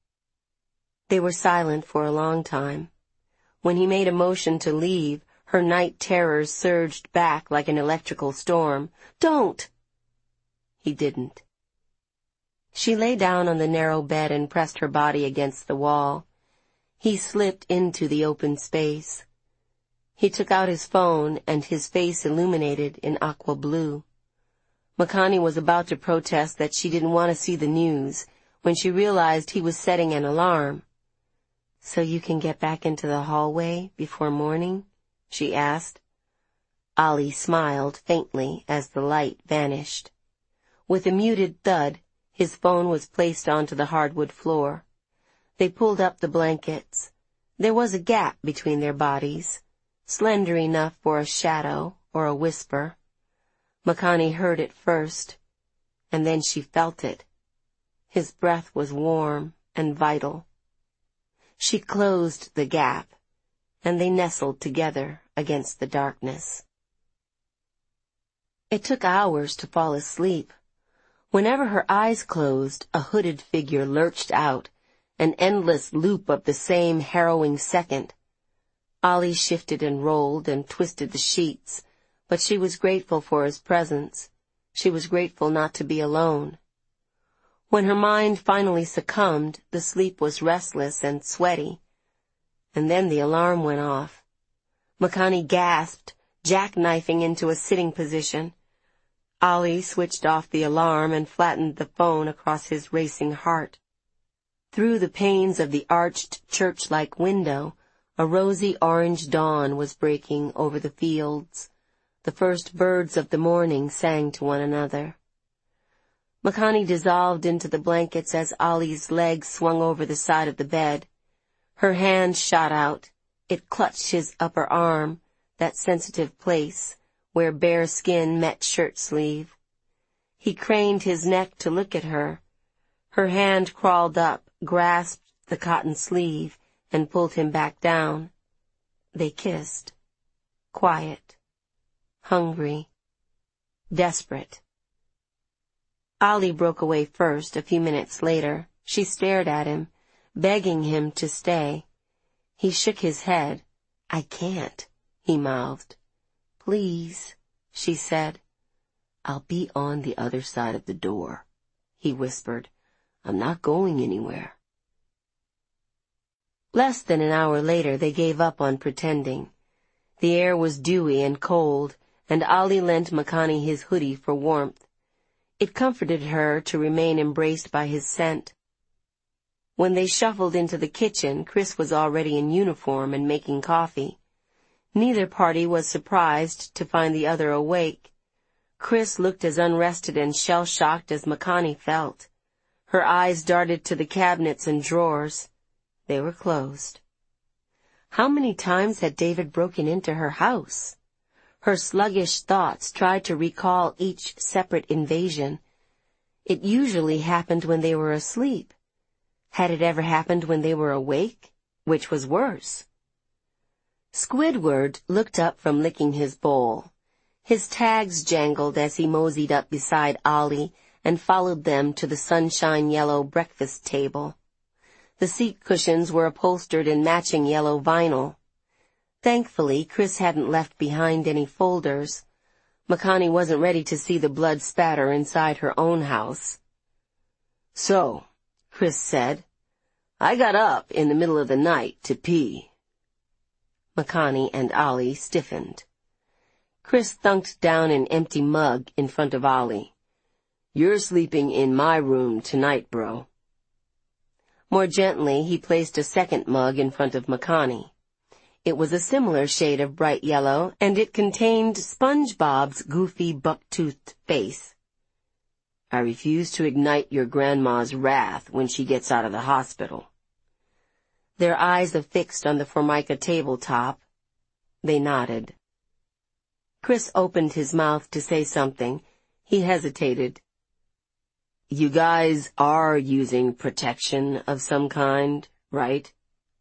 They were silent for a long time. When he made a motion to leave, her night terrors surged back like an electrical storm. "Don't!" He didn't. She lay down on the narrow bed and pressed her body against the wall. He slipped into the open space. He took out his phone, and his face illuminated in aqua blue. Makani was about to protest that she didn't want to see the news when she realized he was setting an alarm. "So you can get back into the hallway before morning?" she asked. Ali smiled faintly as the light vanished. With a muted thud, his phone was placed onto the hardwood floor. They pulled up the blankets. There was a gap between their bodies, slender enough for a shadow or a whisper. Makani heard it first, and then she felt it. His breath was warm and vital. She closed the gap, and they nestled together against the darkness. It took hours to fall asleep. Whenever her eyes closed, a hooded figure lurched out, an endless loop of the same harrowing second. Ali shifted and rolled and twisted the sheets, but she was grateful for his presence. She was grateful not to be alone. When her mind finally succumbed, the sleep was restless and sweaty. And then the alarm went off. Makani gasped, jackknifing into a sitting position. Ali switched off the alarm and flattened the phone across his racing heart. Through the panes of the arched church-like window, a rosy orange dawn was breaking over the fields. The first birds of the morning sang to one another. Makani dissolved into the blankets as Ali's legs swung over the side of the bed. Her hand shot out. It clutched his upper arm, that sensitive place where bare skin met shirt sleeve. He craned his neck to look at her. Her hand crawled up, grasped the cotton sleeve, and pulled him back down. They kissed. Quiet. Hungry. Desperate. Ali broke away first, a few minutes later. She stared at him, begging him to stay. He shook his head. "I can't," he mouthed. "Please," she said. "I'll be on the other side of the door," he whispered. "I'm not going anywhere." Less than an hour later, they gave up on pretending. The air was dewy and cold, and Ali lent Makani his hoodie for warmth. It comforted her to remain embraced by his scent. When they shuffled into the kitchen, Chris was already in uniform and making coffee. Neither party was surprised to find the other awake. Chris looked as unrested and shell-shocked as Makani felt. Her eyes darted to the cabinets and drawers. They were closed. How many times had David broken into her house? Her sluggish thoughts tried to recall each separate invasion. It usually happened when they were asleep. Had it ever happened when they were awake? Which was worse? Squidward looked up from licking his bowl. His tags jangled as he moseyed up beside Ali and followed them to the sunshine-yellow breakfast table. The seat cushions were upholstered in matching yellow vinyl. Thankfully, Chris hadn't left behind any folders. Makani wasn't ready to see the blood spatter inside her own house. "So," Chris said, "I got up in the middle of the night to pee." Makani and Ali stiffened. Chris thunked down an empty mug in front of Ali. "You're sleeping in my room tonight, bro." More gently, he placed a second mug in front of Makani. It was a similar shade of bright yellow, and it contained SpongeBob's goofy buck-toothed face. "I refuse to ignite your grandma's wrath when she gets out of the hospital." Their eyes affixed on the Formica tabletop. They nodded. Chris opened his mouth to say something. He hesitated. "You guys are using protection of some kind, right?"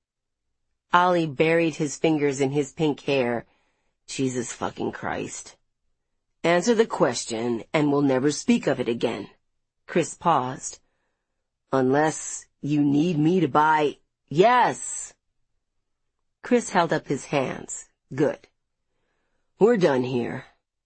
Ali buried his fingers in his pink hair. "Jesus fucking Christ." "Answer the question, and we'll never speak of it again." Chris paused. "Unless you need me to buy—" "Yes!" Chris held up his hands. "Good. We're done here."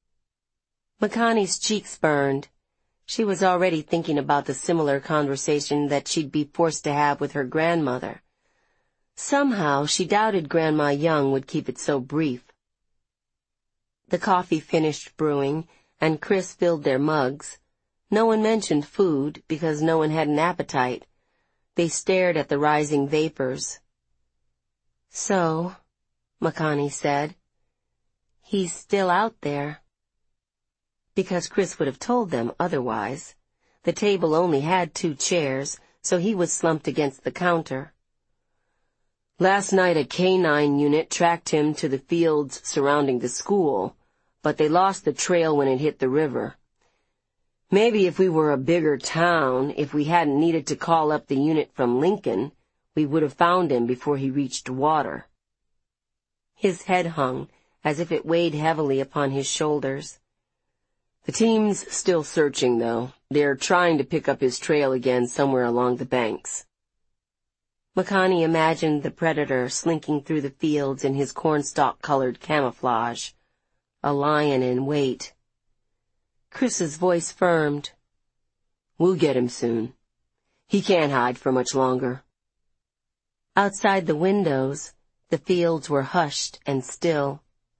Makani's cheeks burned. She was already thinking about the similar conversation that she'd be forced to have with her grandmother. Somehow, she doubted Grandma Young would keep it so brief. The coffee finished brewing, and Chris filled their mugs. No one mentioned food because no one had an appetite. They stared at the rising vapors. "So," Makani said, "he's still out there." Because Chris would have told them otherwise. The table only had two chairs, so he was slumped against the counter. "Last night a K nine unit tracked him to the fields surrounding the school, but they lost the trail when it hit the river. Maybe if we were a bigger town, if we hadn't needed to call up the unit from Lincoln, we would have found him before he reached water." His head hung, as if it weighed heavily upon his shoulders. "The team's still searching, though. They're trying to pick up his trail again somewhere along the banks." Makani imagined the predator slinking through the fields in his cornstalk-colored camouflage, a lion in wait. Chris's voice firmed. "We'll get him soon. He can't hide for much longer." Outside the windows, the fields were hushed and still.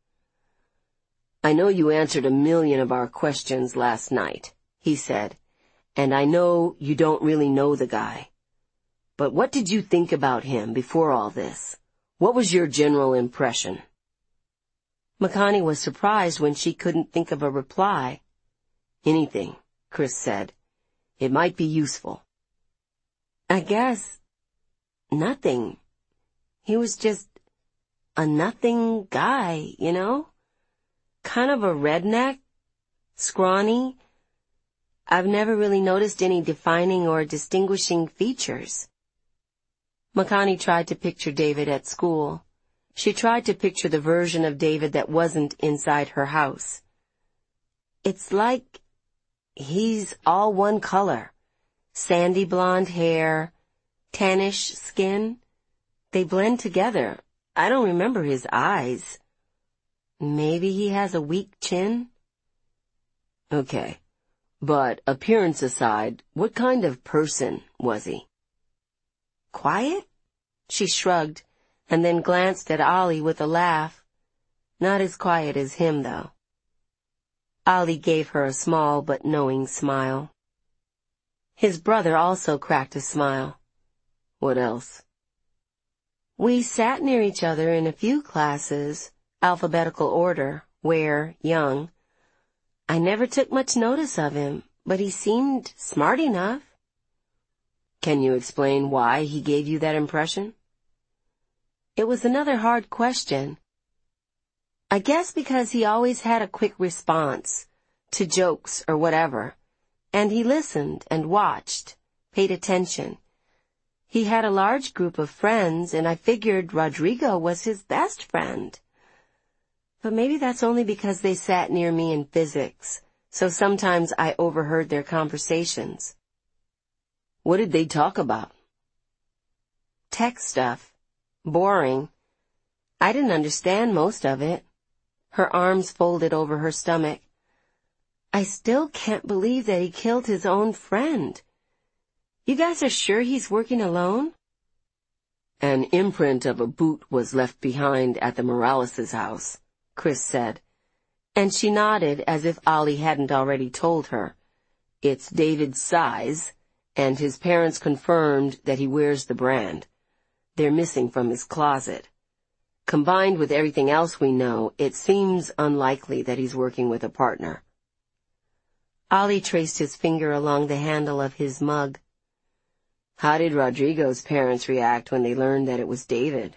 "I know you answered a million of our questions last night," he said, "and I know you don't really know the guy. But what did you think about him before all this? What was your general impression?" Makani was surprised when she couldn't think of a reply. "Anything," Chris said. "It might be useful." "I guess nothing. He was just a nothing guy, you know? Kind of a redneck, scrawny. I've never really noticed any defining or distinguishing features." Makani tried to picture David at school. She tried to picture the version of David that wasn't inside her house. "It's like he's all one color. Sandy blonde hair, tannish skin. They blend together. I don't remember his eyes. Maybe he has a weak chin?" "Okay. But appearance aside, what kind of person was he?" "Quiet?" She shrugged, and then glanced at Ollie with a laugh. "Not as quiet as him, though." Ollie gave her a small but knowing smile. His brother also cracked a smile. "What else?" "We sat near each other in a few classes, alphabetical order, Ware, Young. I never took much notice of him, but he seemed smart enough." "Can you explain why he gave you that impression?" It was another hard question. "I guess because he always had a quick response to jokes or whatever, and he listened and watched, paid attention. He had a large group of friends, and I figured Rodrigo was his best friend. But maybe that's only because they sat near me in physics, so sometimes I overheard their conversations." "What did they talk about?" "Tech stuff. Boring. I didn't understand most of it." Her arms folded over her stomach. "I still can't believe that he killed his own friend. You guys are sure he's working alone?" "An imprint of a boot was left behind at the Morales' house," Chris said, and she nodded as if Ollie hadn't already told her. "It's David's size, and his parents confirmed that he wears the brand. They're missing from his closet. Combined with everything else we know, it seems unlikely that he's working with a partner." Ollie traced his finger along the handle of his mug. "How did Rodrigo's parents react when they learned that it was David?"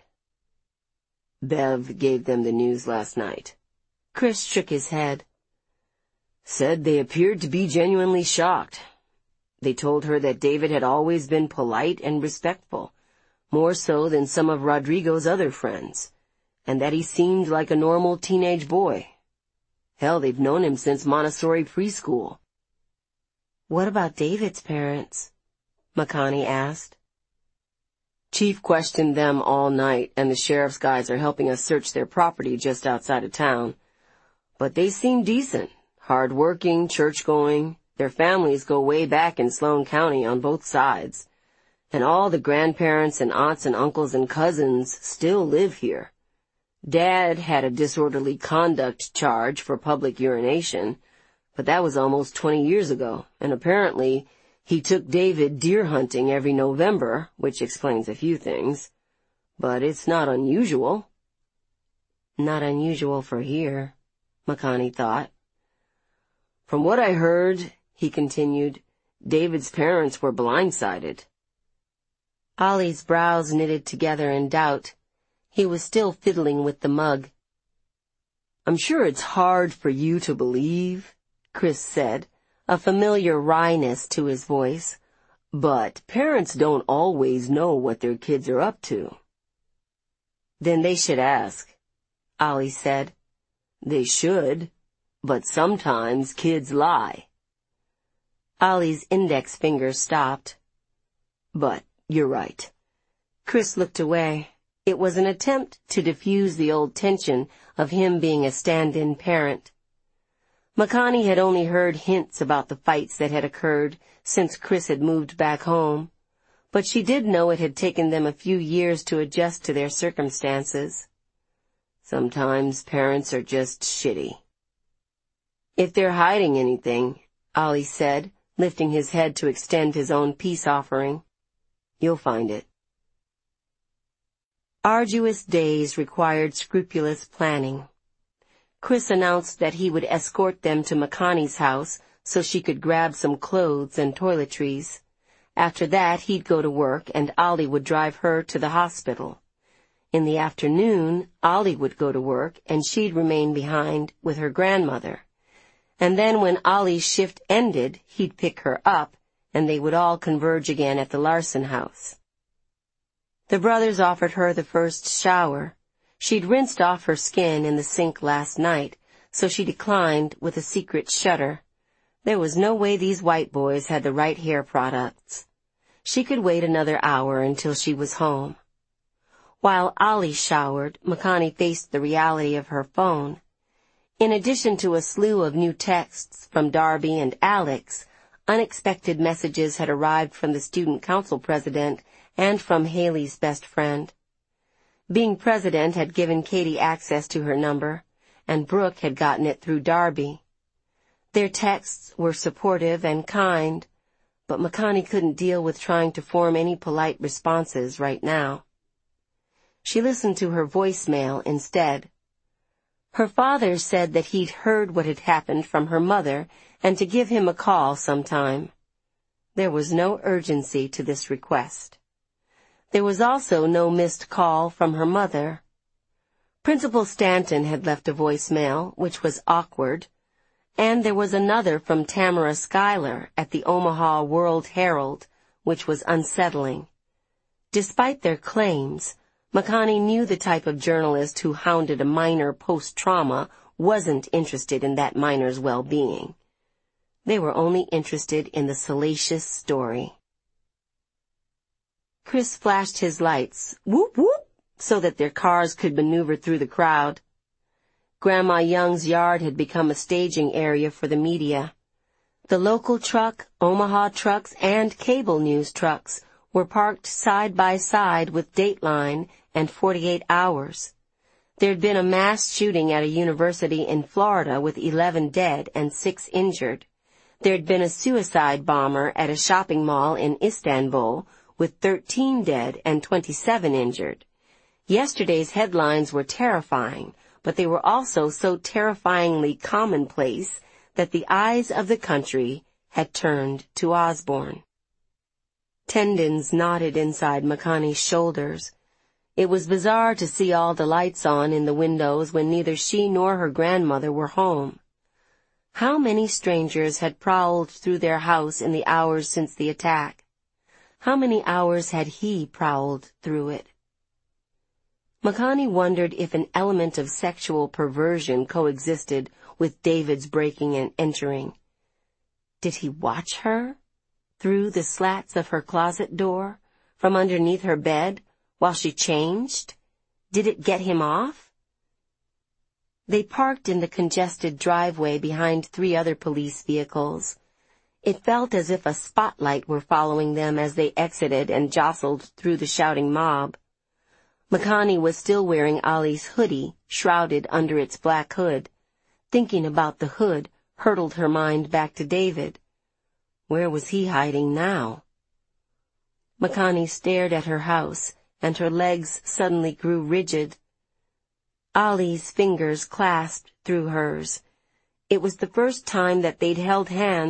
"Bev gave them the news last night." Chris shook his head. "Said they appeared to be genuinely shocked. They told her that David had always been polite and respectful, more so than some of Rodrigo's other friends, and that he seemed like a normal teenage boy. Hell, they've known him since Montessori preschool." "What about David's parents?" Makani asked. "Chief questioned them all night, and the sheriff's guys are helping us search their property just outside of town. But they seem decent, hard-working, church-going. Their families go way back in Sloan County on both sides, and all the grandparents and aunts and uncles and cousins still live here. Dad had a disorderly conduct charge for public urination, But that was almost twenty years ago, and apparently he took David deer hunting every November, which explains a few things. But it's not unusual. Not unusual for here, McConaughey thought. From what I heard, he continued, David's parents were blindsided. Ollie's brows knitted together in doubt. He was still fiddling with the mug. I'm sure it's hard for you to believe, Chris said, a familiar wryness to his voice, but parents don't always know what their kids are up to. Then they should ask, Ollie said. They should, but sometimes kids lie. Ollie's index finger stopped. But you're right. Chris looked away. It was an attempt to diffuse the old tension of him being a stand-in parent. McConaughey had only heard hints about the fights that had occurred since Chris had moved back home, but she did know it had taken them a few years to adjust to their circumstances. Sometimes parents are just shitty. If they're hiding anything, Ollie said, lifting his head to extend his own peace offering, you'll find it. Arduous days required scrupulous planning. Chris announced that he would escort them to McConaughey's house so she could grab some clothes and toiletries. After that, he'd go to work and Ollie would drive her to the hospital. In the afternoon, Ollie would go to work and she'd remain behind with her grandmother. And then when Ollie's shift ended, he'd pick her up and they would all converge again at the Larson house. The brothers offered her the first shower. She'd rinsed off her skin in the sink last night, so she declined with a secret shudder. There was no way these white boys had the right hair products. She could wait another hour until she was home. While Ollie showered, McConaughey faced the reality of her phone. In addition to a slew of new texts from Darby and Alex, unexpected messages had arrived from the student council president and from Haley's best friend. Being president had given Katie access to her number, and Brooke had gotten it through Darby. Their texts were supportive and kind, but McConaughey couldn't deal with trying to form any polite responses right now. She listened to her voicemail instead. Her father said that he'd heard what had happened from her mother and to give him a call sometime. There was no urgency to this request. There was also no missed call from her mother. Principal Stanton had left a voicemail, which was awkward, and there was another from Tamara Schuyler at the Omaha World Herald, which was unsettling. Despite their claims, McConaughey knew the type of journalist who hounded a minor post-trauma wasn't interested in that minor's well-being. They were only interested in the salacious story. Chris flashed his lights, whoop whoop, so that their cars could maneuver through the crowd. Grandma Young's yard had become a staging area for the media. The local truck, Omaha trucks, and cable news trucks were parked side by side with Dateline and forty-eight hours. There'd been a mass shooting at a university in Florida with eleven dead and six injured. There'd been a suicide bomber at a shopping mall in Istanbul with thirteen dead and twenty-seven injured. Yesterday's headlines were terrifying, but they were also so terrifyingly commonplace that the eyes of the country had turned to Osborne. Tendons knotted inside McConaughey's shoulders. It was bizarre to see all the lights on in the windows when neither she nor her grandmother were home. How many strangers had prowled through their house in the hours since the attack? How many hours had he prowled through it? McConaughey wondered if an element of sexual perversion coexisted with David's breaking and entering. Did he watch her? Through the slats of her closet door? From underneath her bed? While she changed? Did it get him off? They parked in the congested driveway behind three other police vehicles. It felt as if a spotlight were following them as they exited and jostled through the shouting mob. McConaughey was still wearing Ollie's hoodie, shrouded under its black hood. Thinking about the hood, hurtled her mind back to David. Where was he hiding now? Makani stared at her house, and her legs suddenly grew rigid. Ollie's fingers clasped through hers. It was the first time that they'd held hands